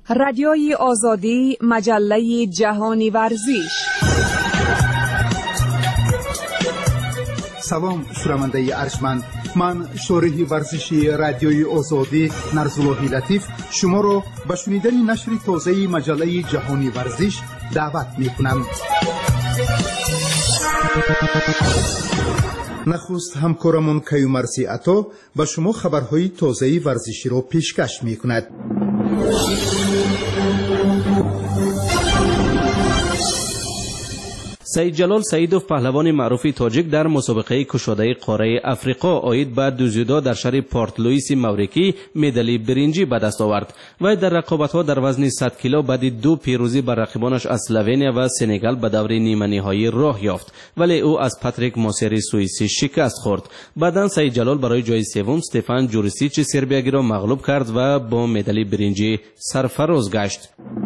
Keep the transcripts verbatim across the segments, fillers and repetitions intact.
رادیوی آزادی، مجله جهانی ورزش. سلام شنونده ارجمند، من شارح ورزشی رادیوی آزادی نرزاللهی لطیف شما را به شنیدن نشر تازه مجله جهانی ورزش دعوت می‌کنم. نخست همکارمون کیومرثی عطا به شما خبرهای تازه ورزشی را پیشکش می‌کند. سعید جلال سعیدوف پهلوان معروف تاجیک در مسابقه کشاده قاره افریقا آید به دوزیدو در شهر پورت لوئیس ماوریکی مدال برنجی به دست آورد. وی در رقابت‌ها در وزن صد کیلو بعد دو پیروزی بر رقیبانش از اسلوونیا و سنگال به دور نیمه نهایی راه یافت، ولی او از پاتریک موسری سوئیسی شکست خورد. بعداً سعید جلال برای جای سوم استفان جوریسیچ سربیایی را مغلوب کرد و با مدال برنجی سرفراز گشت.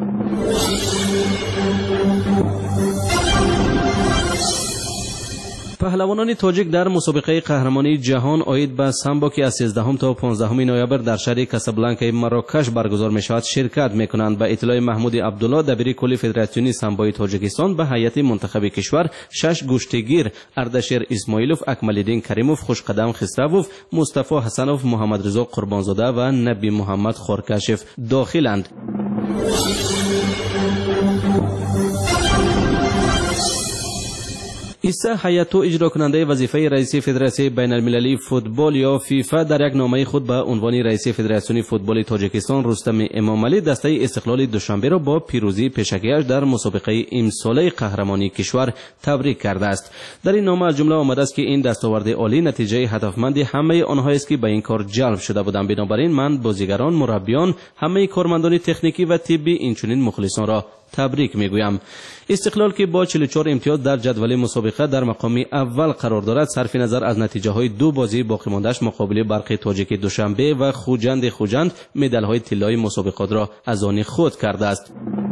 پهلوانان تاجیک در مسابقه قهرمانی جهان آید به سامبو که از سیزدهم تا پانزدهم نوامبر در شهر کاسابلانکا مراکش برگزار می شود شرکت می کنند. به اطلاع محمود عبدالله دبیر کل فدراسیون سامبوی تاجیکستان به هیئت منتخب کشور شش گوشتگیر اردشیر اسماعیلوف، اکمالالدین کریموف، خوشقدم خسروف، مصطفی حسنوف، محمد رضا قربانزاده و نبی محمد خورکشف داخلند. ایسا حیاتو اجرا کننده وظیفه رئیس فدراسیون بین المللی فوتبال یا فیفا در یک نامه خود به عنوان رئیس فدراسیون فوتبال تاجیکستان رستم امامعلی دسته استقلال دوشنبه را با پیروزی پیشگیش در مسابقه امساله قهرمانی کشور تبریک کرده است. در این نامه از جمله آمده است که این دستاورد عالی نتیجه هدفمند همه آنهایی است که به این کار جلب شده بودند. بنابراین من بازیگران، مربیان، همه کارمندان تکنیکی و طبی اینچنین مخلصان را تبریک میگویم. استقلال که با چهل و چهار امتیاز در جدول مسابقه در مقام اول قرار دارد، صرف نظر از نتیجه های دو بازی باقی مانده‌اش مقابل برق تاجیک دوشنبه و خوجند خوجند مدال های طلایی مسابقات را از آن خود کرده است.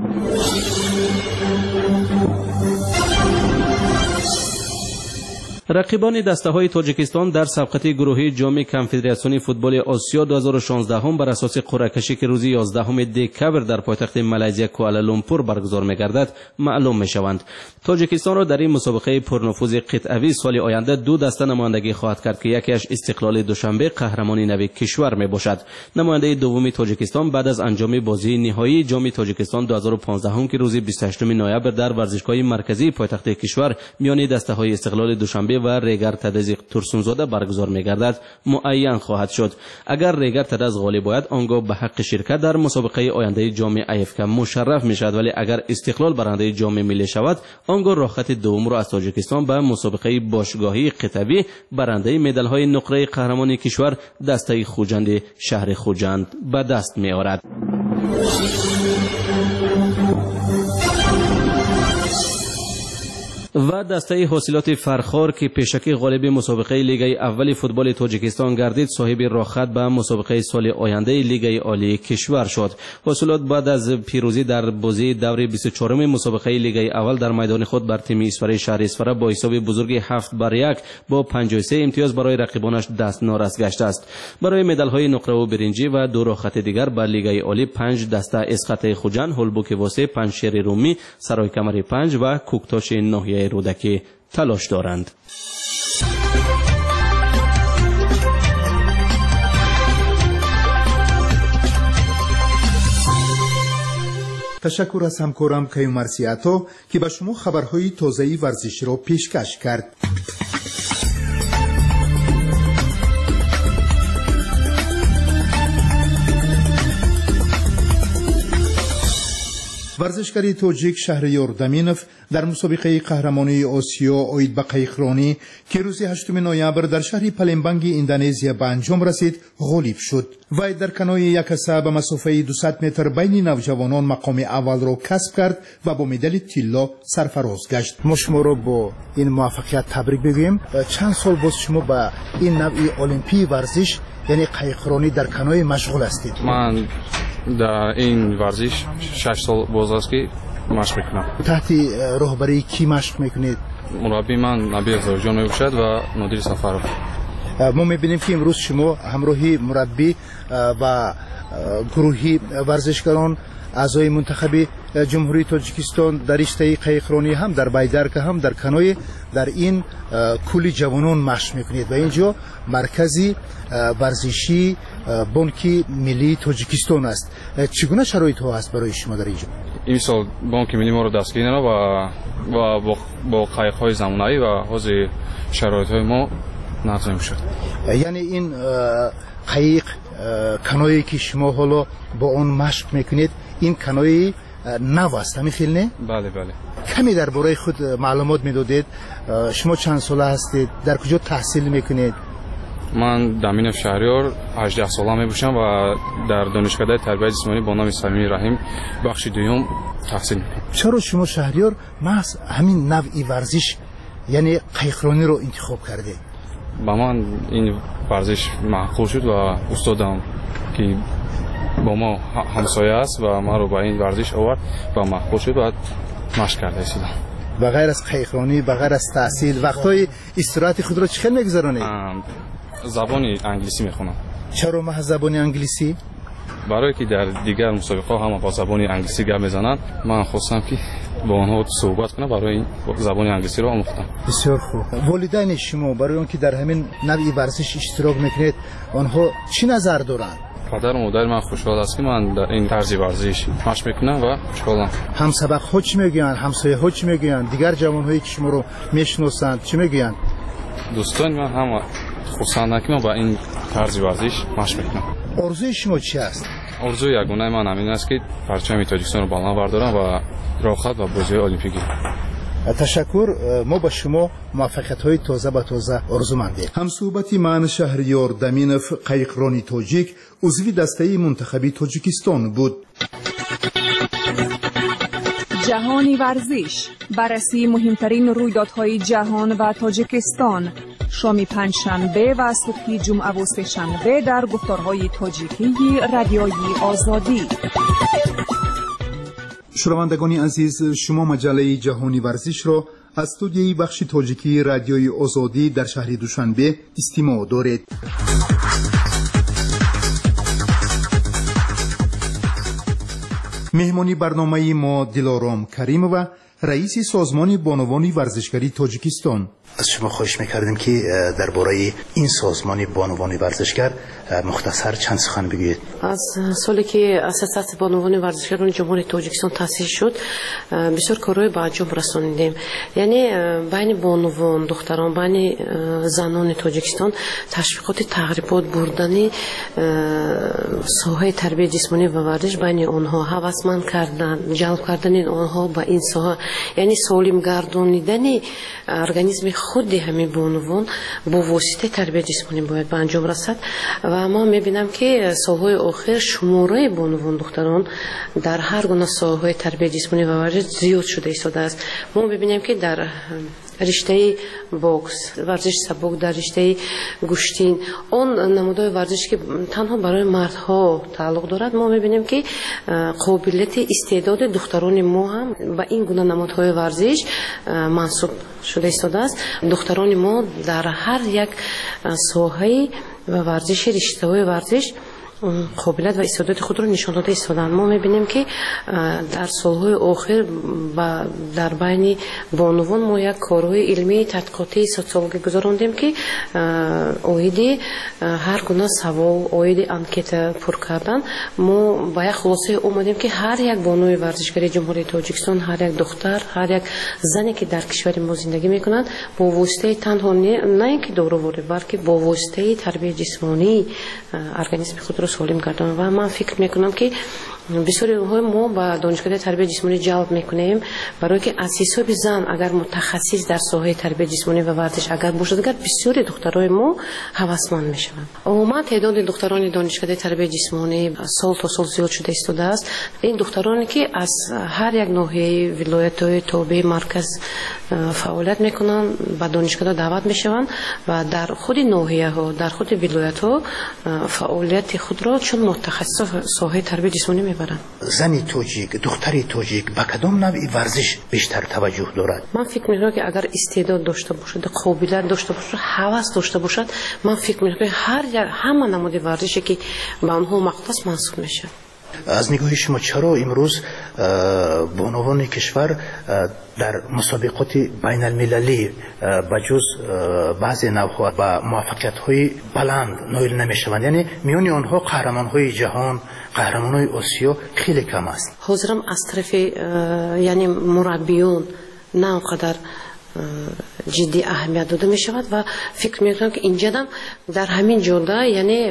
رقیبان دسته های تاجیکستان در سابقه گروهی جام کنفدراسیون فوتبال آسیا دو هزار و شانزده هم بر اساس قرعه کشی که روز یازدهم دکبر در پایتخت مالزی کوالالامپور برگزار می‌گردد معلوم می‌شوند. تاجیکستان را در این مسابقه پرنفوذ قطعوی سال آینده دو دسته نمایندگی خواهد کرد که یکیش استقلال دوشنبه قهرمانی نوی کشور میباشد. نماینده دومی تاجیکستان بعد از انجام بازی نهایی جام تاجیکستان دو هزار و پانزده هم که روز بیست و هشتم نوامبر در ورزشگاه مرکزی پایتخت کشور میان دسته های استقلال دوشنبه و ریگر تدز ترسونزاده برگزار می‌گردد معین خواهد شد. اگر ریگر تدز غالب باید آنگاه به حق شرکت در مسابقه آینده جام ایفک مشرف می‌شود، ولی اگر استقلال برنده جام ملی شود آنگاه راه خط دوم را از تاجیکستان به مسابقه باشگاهی قطبی برنده مدال‌های نقره قهرمانی کشور دسته خوجند شهر خوجند به دست می‌آورد. و دسته حاصلات فرخار که پیشکی غالب مسابقه لیگ اول فوتبال تاجیکستان گردید صاحب راهخط به مسابقه سال آینده لیگ عالی کشور شد. حاصلات بعد از پیروزی در بازی دور بیست و چهارم مسابقه لیگ اول در میدان خود بر تیم اسفره شهر اسفره با حساب بزرگ هفت بر یک با پنجاه و سه امتیاز برای رقیبانش دست نارس گشته است. برای مدال های نقره و برنجی و دو راهخط دیگر بر لیگ عالی پنج دسته اسقط خوجند، هولبوک واسه، پنجشیر رومی، سرای کمری پنج و کوکتاش ناحیه رودکی تلاش دارند. تشکر از همکارم کیومرثی عطا که به شما خبرهای تازه ورزشی را پیشکش کرد. ورزشکاری تاجیک شهریار دامینوف در مسابقه قهرمانی آسیا آید به قایقرانی که روز هشتم نوامبر در شهر پالمبانگ اندونزیا به انجام رسید غالب شد. وی در کنوی یکسه به مسافه دویست متر بین نوجوانان مقام اول را کسب کرد و با مدال طلا سرفراز گشت. ما شما را با این موفقیت تبریک بگوییم. چند سال باز شما با این نوع المپی ورزش یعنی قایقرانی در کنوی مشغول هستید؟ من در این ورزش شش سال باز است که مشق میکنم. تحت راهبری کی مشق میکنید؟ مربی من نبی ازارجان میباشد و نادر سفرов. ما میبینیم که امروز شما همراهی مربی و گروهی ورزشکاران اعضای منتخب جمهوری تاجیکستان در رشته قایقرانی هم در بایدرک هم در کنوی در این کولی جوانان مشق میکنید و اینجا مرکزی ورزشی بانک ملی تاجیکستان است. چگونه شرایط ها است برای شما در اینجا؟ این سال بانک ملی ما رو دستگیر نرا و و با قایق های زمانه‌ای و حاضر شرایط های ما نظم شد. یعنی این قایق کنویی که شما حالا با آن مشق میکنید این کنوی نو است همین نه؟ بله بله. کمی درباره خود معلومات میدادید. شما چند ساله هستید؟ در کجا تحصیل میکنید؟ من دامینف شهریار هجده ساله میباشم و در دانشکده تربیت جسمانی با نام صمیم رحیم بخش دوم تحصیل میکنم. چرا شما شهریار محض همین نوعی ورزش یعنی قایقرانی رو انتخاب کرده؟ با من این ورزش معقول شد و استادم که با ما همسایه است و ما رو با این ورزش آورد و معقول شد و مشق کرده ایستادم. بغیر از قایقرانی بغیر از تحصیل وقتای استراحت خود را چخیل میگذرانید؟ زبان انگلیسی میخونم. چرا محض زبان انگلیسی؟ برای که در دیگر مسابقه ها هم با زبان انگلیسی گپ میزنند من خواستم که با آنها صحبت کنم، برای این زبان انگلیسی رو آموختم. بسیار خوب. والدین شما برای اون که در همین نوعی ورزش اشتراک میکنید آنها چی نظر دارند؟ پدر و مادر من خوشحال است که من در این طرز ورزش مشق میکنم و خوشحالم. هم سبق ها چی میگن؟ همسایه ها چی میگن؟ دیگر جوان هایی که شما رو میشناسند چی میگن؟ دوستان من هم خوشحالم که من با این طرز ورزش مشق میکنم. آرزوی شما چی است؟ آرزوی یگانه من همین است که پرچم تاجیکستان رو بالا بردارم و راه و بازی المپیکی. تشکر. ما با شما موفقیت های تازه به تازه آرزومندیم. هم صحبتی من شهریار دامینف قایقرانی تاجیک عضو دسته منتخبی تاجیکستان بود. جهانی ورزش، بررسی مهمترین رویدادهای جهان و تاجیکستان، شام پنجشنبه و صبح جمعه و سه‌شنبه در گفتارهای تاجیکی رادیوی آزادی. شنوندگان عزیز، شما مجله جهانی ورزش را از استودیوی بخش تاجیکی رادیوی آزادی در شهر دوشنبه استماع دارید. مهمانی برنامه ما دلارام کریمова رئیس سازمان بانوان ورزشگری تاجیکستان. از شما خواهش میکردیم که درباره این سازمان بانوان ورزشگر مختصر چند سخن بگویید. از سالی که اساسات بانوان ورزشگران جمهوری تاجیکستان تأسیس شد بسیار کارهای به انجام رسانیدیم. یعنی بین بانوان دختران بین زنان تاجیکستان تشویقات تقریبات بردن ساحه تربیت جسمانی و ورزش بین آنها هوسمند کردن، جلب کردن آنها به این ساحه، یعنی سالم گردانیدن ارگانیسم خود همین بانوان با واسطه تربیت جسمانی باید به انجام رسد و ما میبینم که سالهای آخر شماره بانوان دختران در هر گونه ساحه تربیت جسمانی و ورزش زیاد شده ایستاده است. ما میبینیم که در رشته بوکس، ورزش سبک، در رشته گوشتین، اون نمودهای ورزش که تنها برای مردها تعلق دارد، ما میبینیم که قابلیت استعداد دختران ما هم به این گونه نمودهای ورزش منسوب شده ایستاده است. دختران ما در هر یک ساحه و ورزش رشته‌های ورزش قابلیت و استعداد خود را نشان داده ایستادند. ما می‌بینیم که در سالهای آخر در بین بانوان ما یک کارهای علمی تحقیقاتی سوسیولوژی گذراندیم که اویدی هر گونه سوال اویدی انکت پر کردن ما با یک خلاصه اومدیم که هر یک بانوی ورزشگری جمهوری تاجیکستان، هر یک دختر، هر یک زنی که در کشور ما زندگی میکنند با واسطه تنها نه اینکه داروری بلکه با واسطه تربیت جسمانی ارگانیسم خود را سالم کردن و من فکر میکنم که بسیاری اونها ما با دانشکده تربیت جسمانی جلب میکنیم برای که از حساب زن اگر متخصص در ساحه تربیت جسمانی و ورزش اگر باشد اگر بسیاری دخترای ما هوسمند میشوند. عموما تعداد دختران دانشکده تربیت جسمانی سال تا سال زیاد شده ایستاده است. این دخترانی که از هر یک ناحیه ولایت‌های تابع مرکز فعالیت میکنن با دانشکده دعوت میشوند و در خود ناحیه ها در خود ولایت ها فعالیت خود را چون متخصص ساحه تربیت جسمانی میبرن. زنی توجیک، دختری توجیک به کدام نوع ورزش بیشتر توجه دارد؟ من فکر میکنم که اگر استعداد داشته باشد، قابلیت داشته باشد، هوس داشته باشد، من فکر میکنم هر همه نماد ورزشی که به آنها مختص محسوب میشه. از نگاه شما چرا امروز بانوان کشور در مسابقات بین المللی بجز بعضی نوها با موفقیت های بلند نایل نمیشوند؟ یعنی میان آنها قهرمان های جهان، قهرمان های آسیا خیلی کم است. حاضرم از طرف یعنی مربیون نه اونقدر جدی اهمیت داده می شود و فکر می کنم که اینجا در همین جدا یعنی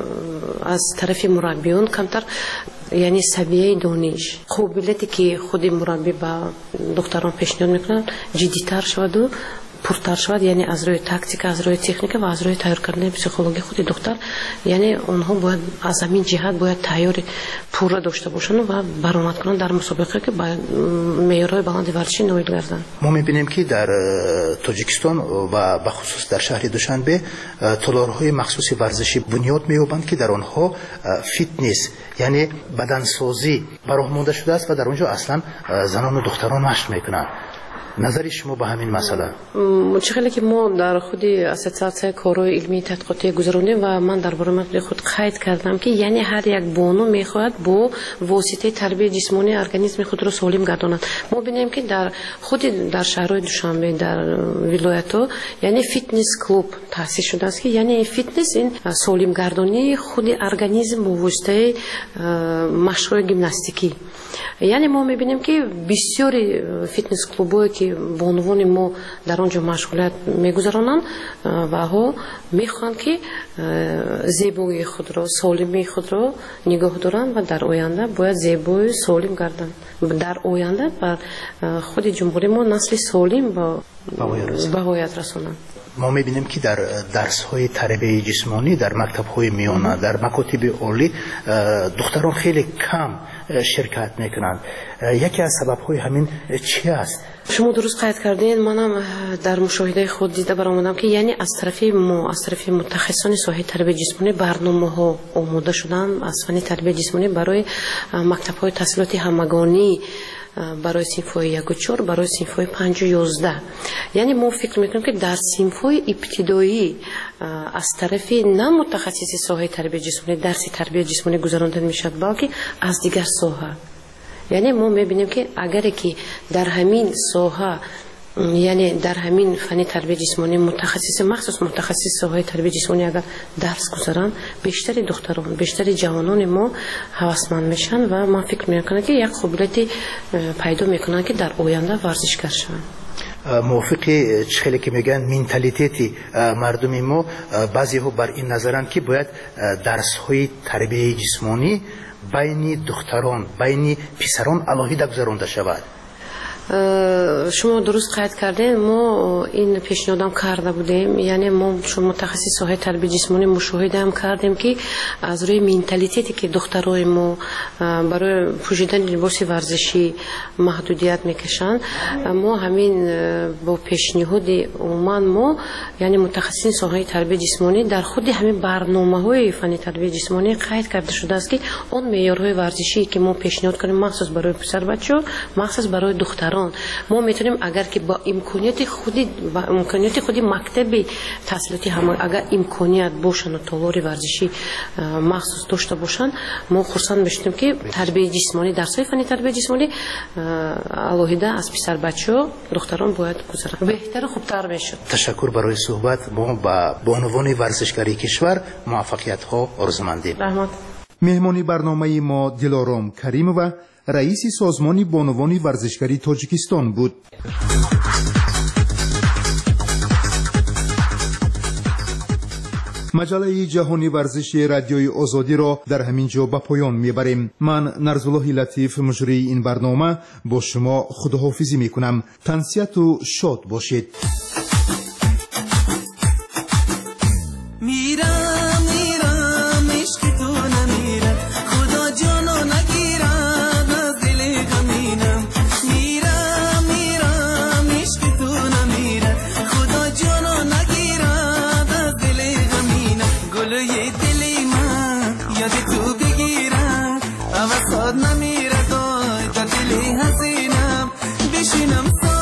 از طرف مربیان کمتر یعنی سویه دانش قابلیتی که خود مربی با دختران پیشنهاد میکنن جدی‌تر شود و پرتر شود، یعنی از روی تاکتیک، از روی تکنیک و از روی تیار کردن پسیکولوژی خود دختر، یعنی آنها باید از همین جهت باید تیار پورا داشته باشن و برآمد کنن در مسابقه که با معیارهای بلند ورزشی نایل گردن. ما میبینیم که در تاجیکستان و به خصوص در شهر دوشنبه تالارهای مخصوص ورزشی بنیاد مییابند که در آنها فیتنس یعنی بدنسازی برآورده شده است و در اونجا اصلا زنان و دختران مشق میکنند. نظر شما به همین مسئله؟ چقدر که ما در خود اساتید کارهای علمی تحقیقاتی گذراندیم و من در برنامه خود قید کردم که یعنی هر یک بانو میخواهد با واسطه تربیت جسمانی ارگانیسم خود را سالم گرداند. ما ببینیم که در خود در شهرهای دوشنبه در ولایت‌ها یعنی فیتنس کلوب تأسیس شده است که یعنی فیتنس این سالم گردانی خود ارگانیسم با واسطه مشق‌های ژیمناستیکی. یعنی ما میبینیم که بسیاری فیتنس کلوب‌هایی که بانوان ما در آنجا مشغولیت میگذرانند و ها میخوان که زیبایی خود را، سالمی خود را نگاه دارند و در آینده باید زیبایی سالم گردند. در آینده بر خود جمهوری ما نسل سالم با بهایت رسانند. ما میبینیم که در درس های تربیت جسمانی در مکتب های میانه، در مکاتب عالی دختران خیلی کم شرکت میکنند. یکی از سبب های همین چی است؟ شما درست قید کردین. منم در مشاهده خود دیده برآمدم که یعنی از طرف ما از طرف متخصصان ساحه تربیت جسمانی برنامه ها آماده شدن از فن تربیت جسمانی برای مکتب های تحصیلات همگانی، برای صنف‌های یک و چهار، برای صنف‌های پنج و یازده. یعنی ما فکر میکنیم که در صنف‌های ابتدایی از طرف نه متخصص ساحه تربیت جسمانی درس تربیت جسمانی گذرانده میشد، بلکه از دیگر ساحه. یعنی ما میبینیم که اگر که در همین ساحه یعنی در همین فن تربیت جسمانی متخصص مخصوص متخصص ساحه تربیت جسمانی اگر درس گذارن، بیشتر دختران بیشتر جوانان ما هوسمند میشن و من فکر میکنم که یک قابلیتی پیدا میکنن که در آینده ورزشکار شون. موافقی چخیلی که میگن مینتالیتیتی مردم ما بعضی ها بر این نظرن که باید درس های تربیت جسمانی بین دختران بین پسران علاهیده گذرانده شود. شما درست قید کردین. ما این پیشنهادم کرده بودیم، یعنی ما شما متخصص ساحه تربیت جسمانی مشاهده هم کردیم که از روی مینتالیتیتی که دخترای ما برای پوشیدن لباس ورزشی محدودیت میکشن، ما همین با پیشنهاد عموما ما یعنی متخصصین ساحه تربیت جسمانی در خود همین برنامه‌های فنی تربیت جسمانی قید کرده شده است که اون معیارهای ورزشی که ما پیشنهاد کنیم مخصوص برای پسر بچه‌ها، مخصوص برای دختران، ما میتونیم اگر که با امکانیت خودی با امکانیت خودی مکتب تحصیلاتی هم اگر امکانیت باشن و تالار ورزشی مخصوص داشته باشن، ما خرسند میشیم که تربیت جسمانی درسای فنی تربیت جسمانی علاوه از پسر بچه‌ها دختران باید گذارن، بهتر و خوبتر میشه. تشکر برای صحبت. ما با بانوان ورزشکاری کشور موفقیت ها آرزومندیم. رحمت. مهمانی برنامه ما دلارام کریم و رئیس سازمان بانوان ورزشکاری تاجیکستان بود. مجله جهانی ورزش رادیوی آزادی را در همین جا به پایان میبریم. من نرزالله لطیف مجری این برنامه با شما خداحافظی میکنم. تنسیت و شاد باشید. یاد تو بگیرم حسینم بشینم